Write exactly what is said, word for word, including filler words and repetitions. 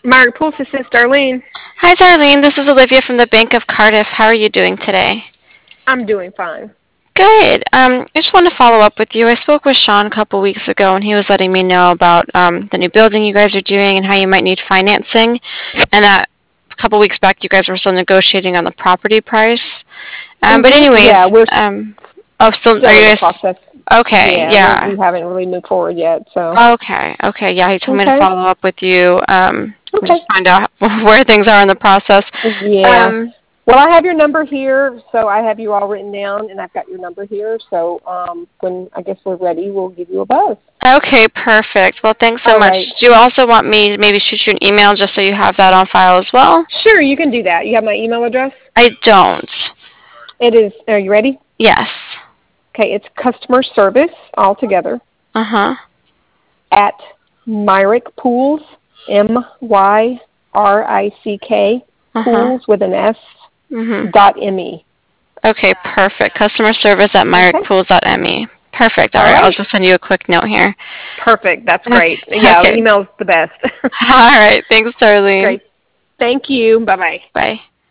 Mark Pools, this is Darlene. Hi, Darlene. This is Olivia from the Bank of Cardiff. How are you doing today? I'm doing fine. Good. Um, I just want to follow up with you. I spoke with Sean a couple weeks ago, and he was letting me know about um, the new building you guys are doing and how you might need financing. And that a couple weeks back, you guys were still negotiating on the property price. Um, but Mm-hmm. Yeah, anyways, we're um, oh, still, still are you in the guys? process. Okay. Yeah, we're, Yeah. we haven't really moved forward yet, so. Okay. Okay. Yeah, he told me to Okay. follow up with you. Um, and Okay. just find out where things are in the process. Yeah. Um, Well, I have your number here, so I have you all written down, and I've got your number here. So um, when I guess we're ready, we'll give you a buzz. Okay, perfect. Well, thanks so All much. right. Do you also want me to maybe shoot you an email just so you have that on file as well? Sure, you can do that. You have my email address? I don't. It is, are you ready? Yes. Okay, it's customer service all together Uh-huh. at Myrick Pools, M Y R I C K, Uh-huh. Pools with an S, Mhm. dot M-E. Okay, perfect. Customer service at Okay. myrick pools dot m e. Perfect. All All right, I'll right. just send you a quick note here. Perfect. That's Okay. great. Yeah, Okay. email's the best. All right. Thanks, Darlene. Great. Thank you. Bye-bye. Bye.